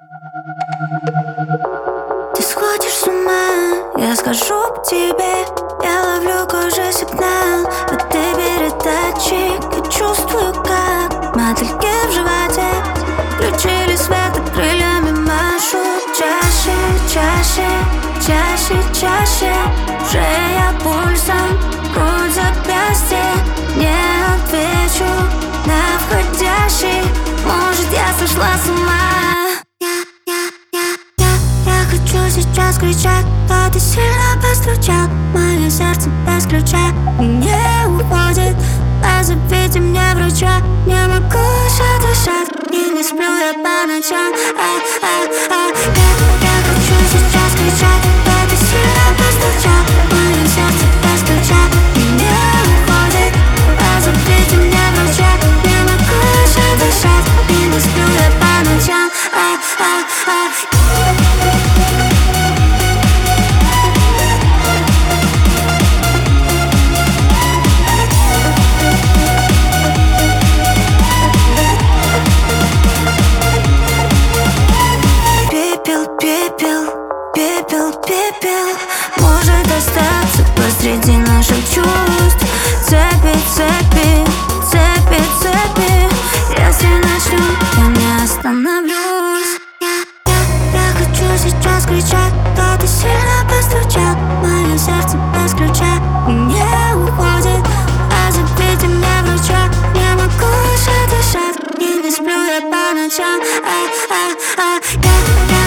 Ты сходишь с ума, я скажу по тебе. Я ловлю кожей сигнал от передатчик. Я чувствую, как мотыльки в животе. Включили свет и крыльями машут. Чаще, чаще, чаще, чаще. Шея пульсом, грудь, запястье. Не отвечу на входящий. Может, я сошла с ума. Я хочу сейчас кричать, но ты сильно постучал. Мое сердце без ключа не уходит. Позовите мне врача, не могу еще дышать. И не сплю я по ночам. Я хочу сейчас кричать, но ты сильно постучал. Мое сердце без ключа не уходит. Позовите мне врача, не могу еще дышать. И не сплю я по ночам. Пепел может остаться посреди наших чувств. Цепи, цепи, цепи, цепи. Если начну, я не остановлюсь. Я хочу сейчас кричать, но ты сильно постучал. Мое сердце без ключа не уходит. Позовите мне врача, не могу еще дышать. И не сплю я по ночам.